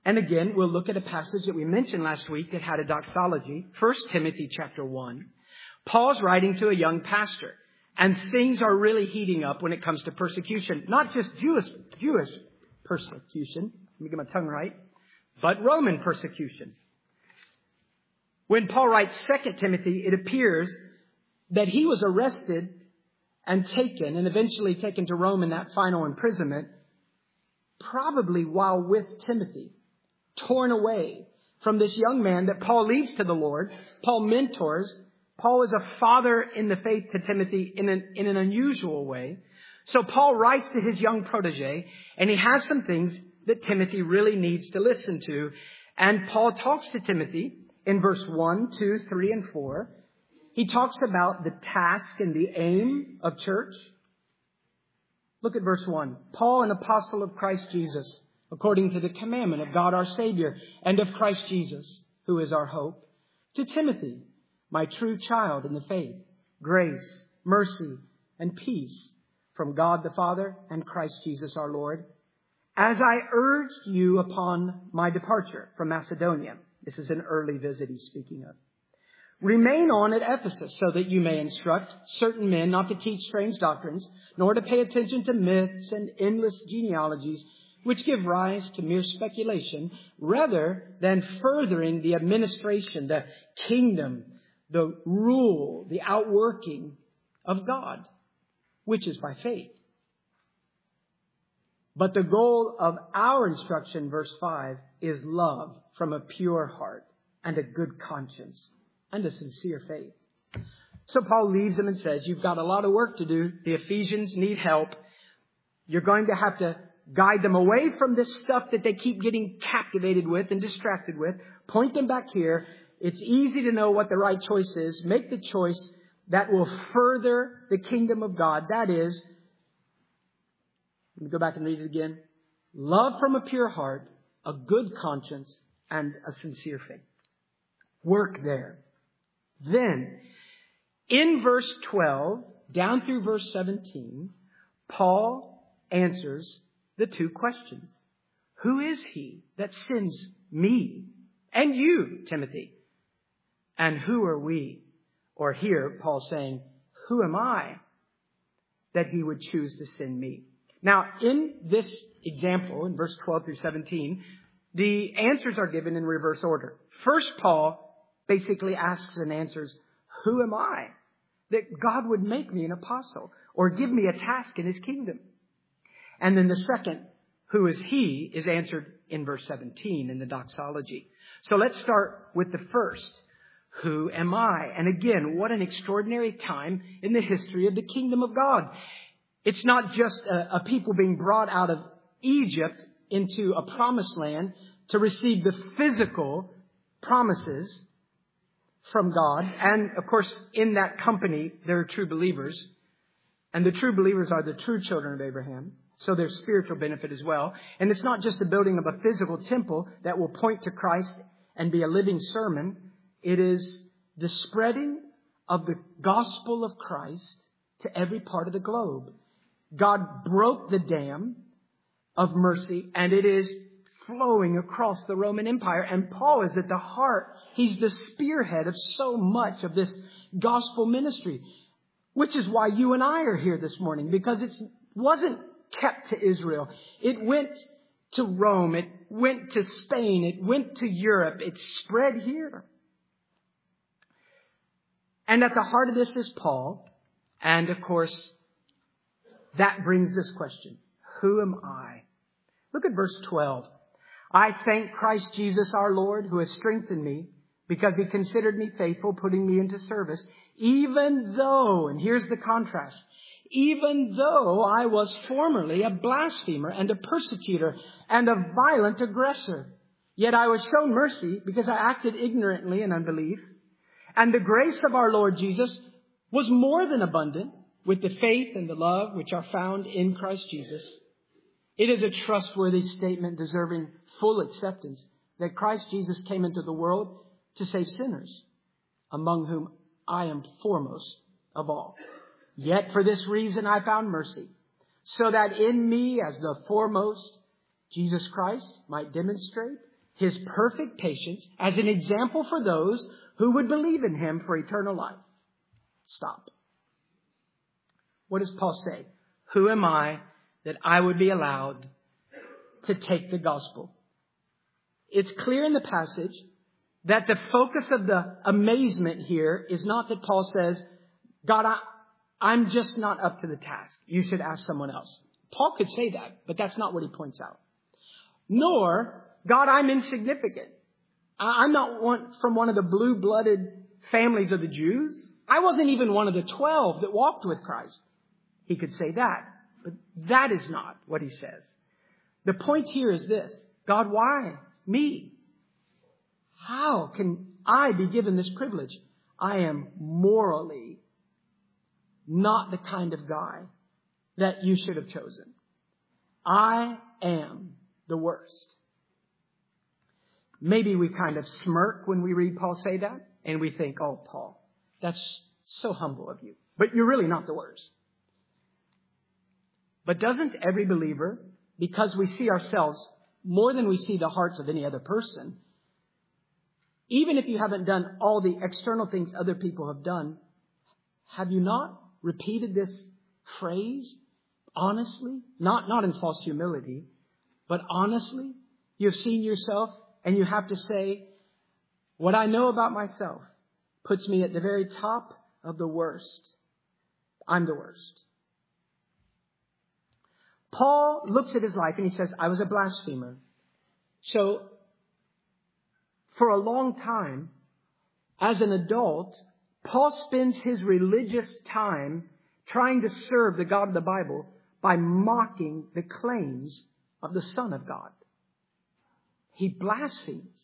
And again, we'll look at a passage that we mentioned last week that had a doxology. First Timothy chapter one. Paul's writing to a young pastor. And things are really heating up when it comes to persecution. Not just Jewish, Jewish persecution. Let me get my tongue right. But Roman persecution. When Paul writes Second Timothy, it appears that he was arrested and taken and eventually taken to Rome in that final imprisonment, probably while with Timothy. Torn away from this young man that Paul leaves to the Lord. Paul mentors. Paul is a father in the faith to Timothy in an, in an unusual way. So Paul writes to his young protege, and he has some things that Timothy really needs to listen to. And Paul talks to Timothy in verse one, two, three, and four. He talks about the task and the aim of church. Look at verse one. Paul, an apostle of Christ Jesus, according to the commandment of God our Savior, and of Christ Jesus, who is our hope, to Timothy, my true child in the faith, grace, mercy, and peace from God the Father and Christ Jesus our Lord, as I urged you upon my departure from Macedonia. This is an early visit he's speaking of. Remain on at Ephesus so that you may instruct certain men not to teach strange doctrines, nor to pay attention to myths and endless genealogies, which give rise to mere speculation, rather than furthering the administration, the kingdom, the rule, the outworking of God, which is by faith. But the goal of our instruction, verse five, is love from a pure heart and a good conscience and a sincere faith. So Paul leaves them and says, you've got a lot of work to do. The Ephesians need help. You're going to have to guide them away from this stuff that they keep getting captivated with and distracted with. Point them back here. It's easy to know what the right choice is. Make the choice that will further the kingdom of God. That is, let me go back and read it again. Love from a pure heart, a good conscience, and a sincere faith. Work there. Then, in verse twelve, down through verse seventeen, Paul answers the two questions. Who is he that sends me and you, Timothy? And who are we? Or here, Paul saying, who am I that he would choose to send me? Now, in this example, in verse twelve through seventeen, the answers are given in reverse order. First, Paul basically asks and answers, who am I that God would make me an apostle or give me a task in his kingdom? And then the second, who is he, is answered in verse seventeen in the doxology. So let's start with the first. Who am I? And again, what an extraordinary time in the history of the kingdom of God. It's not just a, a people being brought out of Egypt into a promised land to receive the physical promises from God. And of course, in that company, there are true believers. And the true believers are the true children of Abraham. So there's spiritual benefit as well. And it's not just the building of a physical temple that will point to Christ and be a living sermon. It is the spreading of the gospel of Christ to every part of the globe. God broke the dam of mercy, and it is flowing across the Roman Empire. And Paul is at the heart. He's the spearhead of so much of this gospel ministry, which is why you and I are here this morning, because it wasn't kept to Israel. It went to Rome. It went to Spain. It went to Europe. It spread here. And at the heart of this is Paul. And of course, that brings this question. Who am I? Look at verse twelve. I thank Christ Jesus our Lord, who has strengthened me because he considered me faithful, putting me into service, even though, and here's the contrast, even though I was formerly a blasphemer and a persecutor and a violent aggressor. Yet I was shown mercy because I acted ignorantly in unbelief. And the grace of our Lord Jesus was more than abundant with the faith and the love which are found in Christ Jesus. It is a trustworthy statement deserving full acceptance that Christ Jesus came into the world to save sinners, among whom I am foremost of all. Yet for this reason I found mercy, so that in me as the foremost, Jesus Christ might demonstrate His perfect patience as an example for those who would believe in Him for eternal life. Stop. What does Paul say? Who am I that I would be allowed to take the gospel? It's clear in the passage that the focus of the amazement here is not that Paul says, God, I, I'm just not up to the task. You should ask someone else. Paul could say that, but that's not what he points out. Nor, God, I'm insignificant. I'm not one from one of the blue-blooded families of the Jews. I wasn't even one of the twelve that walked with Christ. He could say that, but that is not what he says. The point here is this. God, why me? How can I be given this privilege? I am morally not the kind of guy that you should have chosen. I am the worst. Maybe we kind of smirk when we read Paul say that, and we think, oh, Paul, that's so humble of you. But you're really not the worst. But doesn't every believer, because we see ourselves more than we see the hearts of any other person, even if you haven't done all the external things other people have done, have you not repeated this phrase honestly? Not, not in false humility, but honestly. You've seen yourself and you have to say, what I know about myself puts me at the very top of the worst. I'm the worst. Paul looks at his life and he says, I was a blasphemer. So, for a long time, as an adult, Paul spends his religious time trying to serve the God of the Bible by mocking the claims of the Son of God. He blasphemes.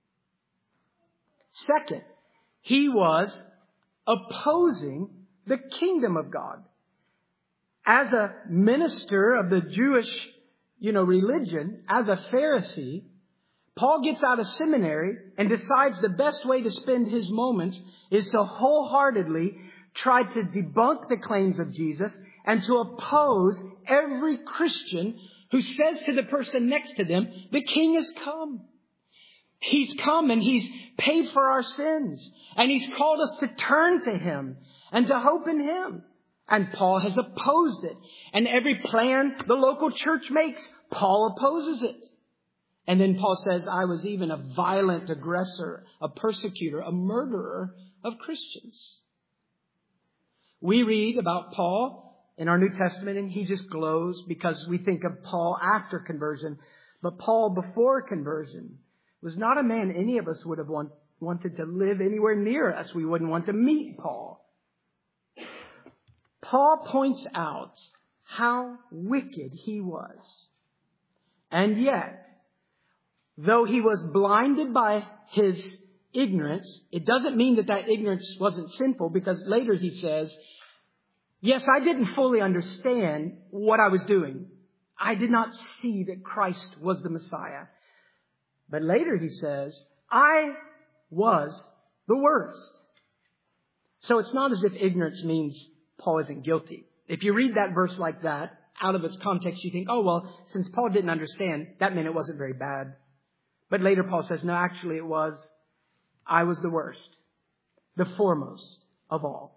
Second, he was opposing the kingdom of God. As a minister of the Jewish, you know, religion, as a Pharisee, Paul gets out of seminary and decides the best way to spend his moments is to wholeheartedly try to debunk the claims of Jesus and to oppose every Christian who says to the person next to them, the King has come. He's come and He's paid for our sins. And He's called us to turn to Him and to hope in Him. And Paul has opposed it. And every plan the local church makes, Paul opposes it. And then Paul says, I was even a violent aggressor, a persecutor, a murderer of Christians. We read about Paul in our New Testament and he just glows because we think of Paul after conversion. But Paul before conversion was not a man any of us would have want, wanted to live anywhere near us. We wouldn't want to meet Paul. Paul points out how wicked he was. And yet, though he was blinded by his ignorance, it doesn't mean that that ignorance wasn't sinful, because later he says, yes, I didn't fully understand what I was doing. I did not see that Christ was the Messiah. But later he says, I was the worst. So it's not as if ignorance means Paul isn't guilty. If you read that verse like that, out of its context, you think, oh, well, since Paul didn't understand, that meant it wasn't very bad. But later Paul says, no, actually it was, I was the worst, the foremost of all.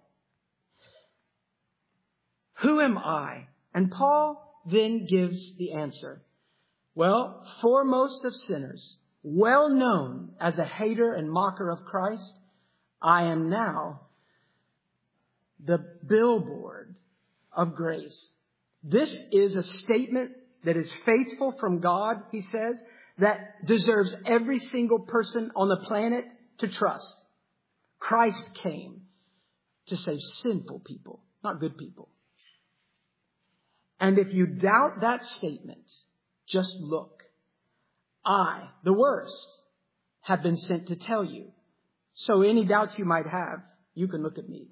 Who am I? And Paul then gives the answer. Well, foremost of sinners, well known as a hater and mocker of Christ, I am now the billboard of grace. This is a statement that is faithful from God, he says, that deserves every single person on the planet to trust. Christ came to save sinful people, not good people. And if you doubt that statement, just look. I, the worst, have been sent to tell you. So any doubts you might have, you can look at me.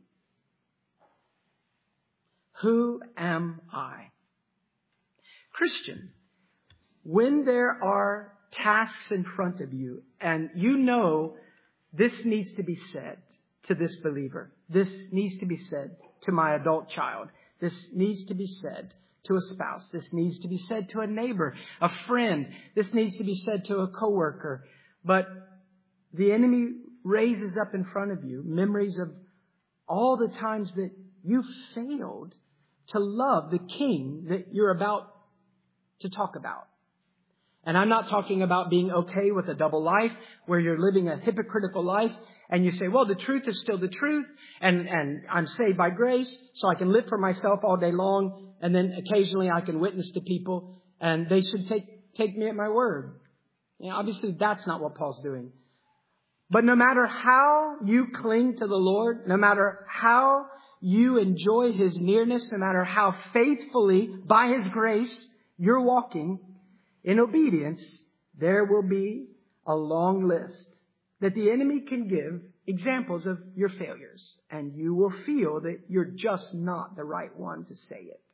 Who am I? Christian, when there are tasks in front of you and you know this needs to be said to this believer, this needs to be said to my adult child, This needs to be said to a spouse. This needs to be said to a neighbor, a friend. This needs to be said to a coworker. But the enemy raises up in front of you memories of all the times that you failed to love the King that you're about to talk about. And I'm not talking about being okay with a double life where you're living a hypocritical life and you say, well, the truth is still the truth and, and I'm saved by grace so I can live for myself all day long and then occasionally I can witness to people and they should take, take me at my word. You know, obviously, that's not what Paul's doing. But no matter how you cling to the Lord, no matter how you enjoy His nearness, no matter how faithfully, by His grace, you're walking in obedience, there will be a long list that the enemy can give examples of your failures. And you will feel that you're just not the right one to say it.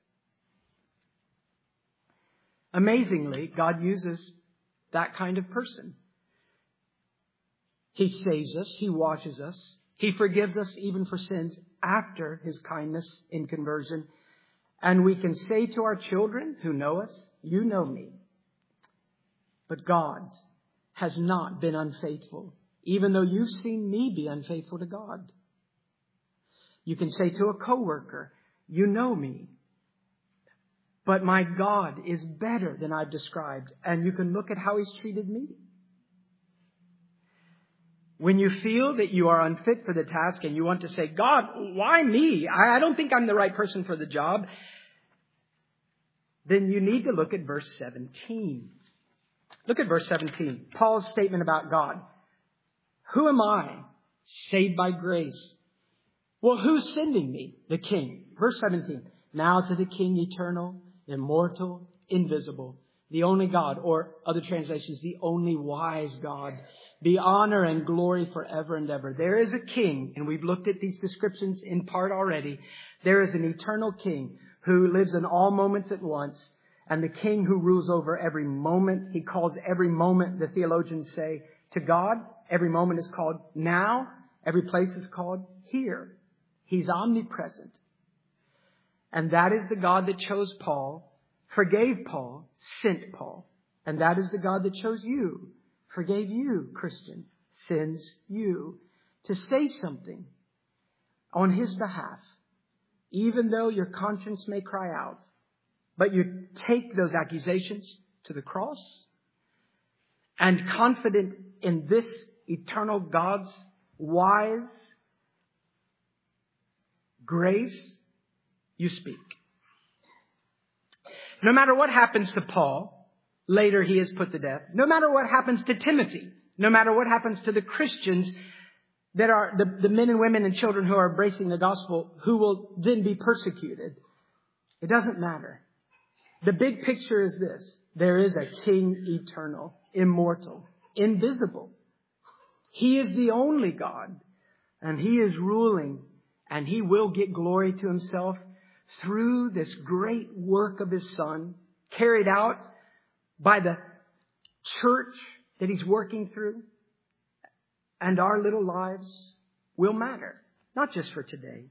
Amazingly, God uses that kind of person. He saves us. He washes us. He forgives us even for sins after His kindness in conversion. And we can say to our children who know us, you know me. But God has not been unfaithful, even though you've seen me be unfaithful to God. You can say to a coworker, you know me. But my God is better than I've described. And you can look at how He's treated me. When you feel that you are unfit for the task and you want to say, God, why me? I don't think I'm the right person for the job. Then you need to look at verse seventeen. Look at verse seventeen. Paul's statement about God. Who am I? Saved by grace. Well, who's sending me? The King. Verse seventeen. Now to the King eternal, immortal, invisible, the only God, or other translations, the only wise God, be honor and glory forever and ever. There is a King, and we've looked at these descriptions in part already. There is an eternal King who lives in all moments at once, and the King who rules over every moment. He calls every moment, the theologians say, to God. Every moment is called now. Every place is called here. He's omnipresent. And that is the God that chose Paul, forgave Paul, sent Paul. And that is the God that chose you, forgave you, Christian, sends you to say something on His behalf, even though your conscience may cry out. But you take those accusations to the cross and confident in this eternal God's wise grace, you speak. No matter what happens to Paul, later he is put to death. No matter what happens to Timothy, no matter what happens to the Christians that are the, the men and women and children who are embracing the gospel, who will then be persecuted, it doesn't matter. The big picture is this. There is a King eternal, immortal, invisible. He is the only God, and He is ruling, and He will get glory to Himself through this great work of His Son, carried out by the church that He's working through. And our little lives will matter, not just for today.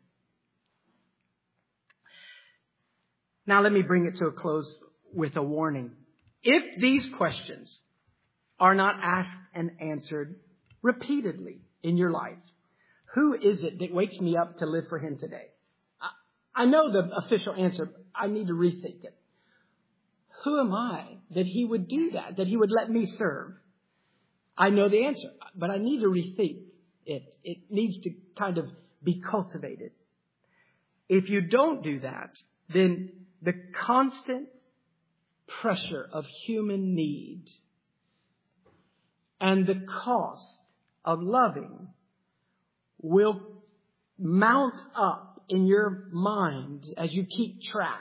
Now let me bring it to a close with a warning. If these questions are not asked and answered repeatedly in your life, who is it that wakes me up to live for Him today? I know the official answer. But I need to rethink it. Who am I that He would do that, that He would let me serve? I know the answer, but I need to rethink it. It needs to kind of be cultivated. If you don't do that, then the constant pressure of human need and the cost of loving will mount up in your mind as you keep track.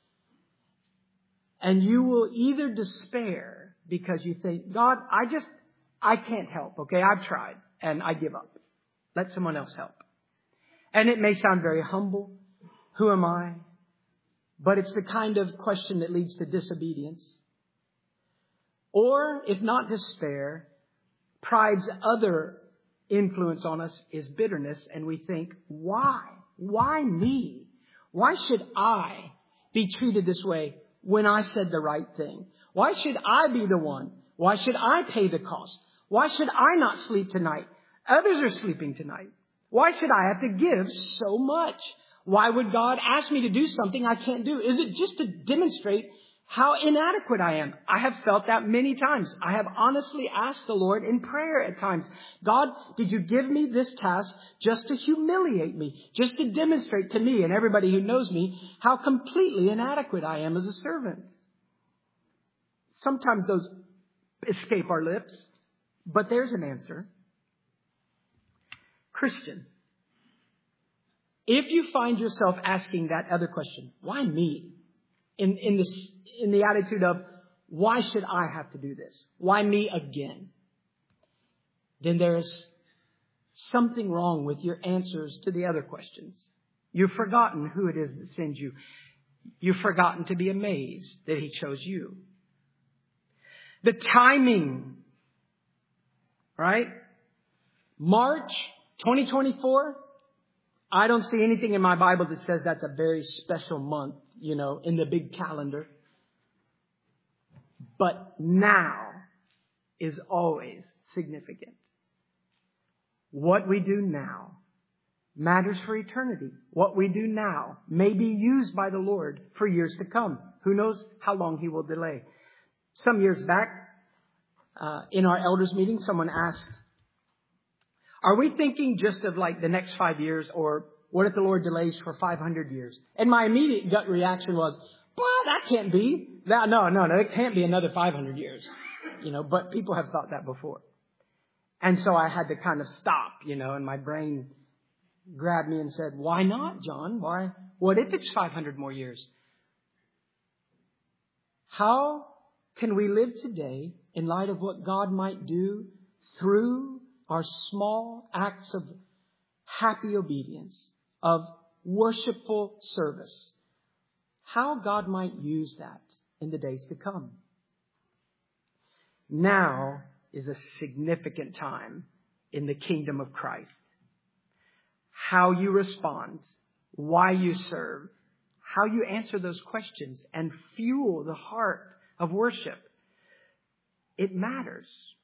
And you will either despair because you think, God, I just, I can't help. Okay, I've tried and I give up. Let someone else help. And it may sound very humble. Who am I? But it's the kind of question that leads to disobedience. Or, if not despair, pride's other influence on us is bitterness. And we think, why? Why me? Why should I be treated this way when I said the right thing? Why should I be the one? Why should I pay the cost? Why should I not sleep tonight? Others are sleeping tonight. Why should I have to give so much? Why would God ask me to do something I can't do? Is it just to demonstrate how inadequate I am? I have felt that many times. I have honestly asked the Lord in prayer at times, God, did you give me this task just to humiliate me, just to demonstrate to me and everybody who knows me how completely inadequate I am as a servant? Sometimes those escape our lips, but there's an answer. Christian, if you find yourself asking that other question, why me? In, in this, in the attitude of, why should I have to do this? Why me again? Then there's something wrong with your answers to the other questions. You've forgotten who it is that sends you. You've forgotten to be amazed that He chose you. The timing, right? March twenty twenty-four. I don't see anything in my Bible that says that's a very special month, you know, in the big calendar. But now is always significant. What we do now matters for eternity. What we do now may be used by the Lord for years to come. Who knows how long He will delay. Some years back, uh, in our elders meeting, someone asked, are we thinking just of like the next five years or what if the Lord delays for five hundred years? And my immediate gut reaction was, well, that can't be. That, no, no, no, it can't be another five hundred years. You know, but people have thought that before. And so I had to kind of stop, you know, and my brain grabbed me and said, why not, John? Why? What if it's five hundred more years? How can we live today in light of what God might do through our small acts of happy obedience, of worshipful service? How God might use that in the days to come. Now is a significant time in the kingdom of Christ. How you respond, why you serve, how you answer those questions and fuel the heart of worship. It matters.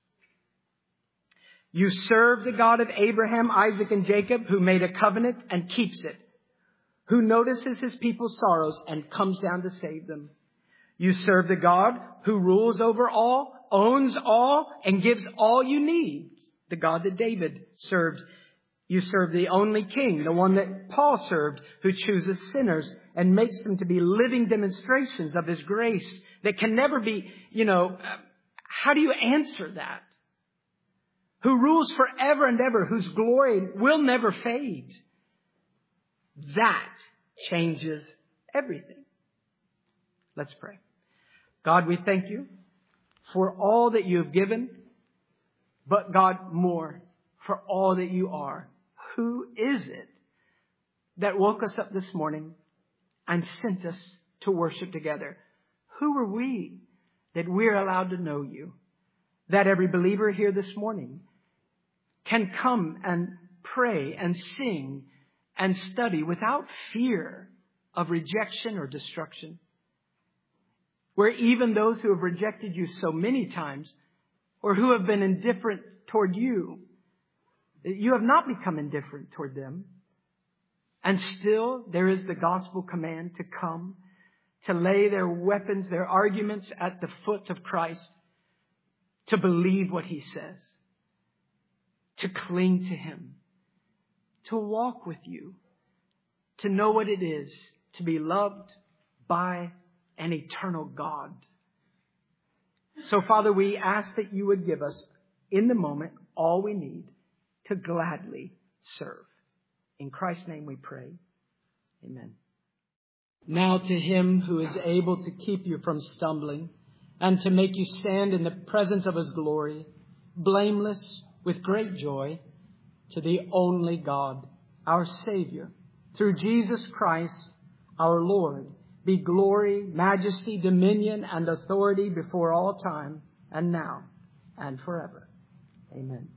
You serve the God of Abraham, Isaac, and Jacob, who made a covenant and keeps it, who notices His people's sorrows and comes down to save them. You serve the God who rules over all, owns all, and gives all you need. The God that David served. You serve the only King, the one that Paul served, who chooses sinners and makes them to be living demonstrations of His grace that can never be, you know, how do you answer that? Who rules forever and ever, whose glory will never fade. That changes everything. Let's pray. God, we thank You for all that You have given, but God, more for all that You are. Who is it that woke us up this morning and sent us to worship together? Who are we that we're allowed to know You? That every believer here this morning can come and pray and sing and study without fear of rejection or destruction. Where even those who have rejected You so many times or who have been indifferent toward You, You have not become indifferent toward them. And still there is the gospel command to come, to lay their weapons, their arguments at the foot of Christ, to believe what He says, to cling to Him, to walk with You, to know what it is to be loved by an eternal God. So, Father, we ask that You would give us in the moment all we need to gladly serve. In Christ's name we pray. Amen. Now to Him who is able to keep you from stumbling and to make you stand in the presence of His glory, blameless with great joy, to the only God, our Savior, through Jesus Christ, our Lord, be glory, majesty, dominion, and authority before all time, and now, and forever. Amen.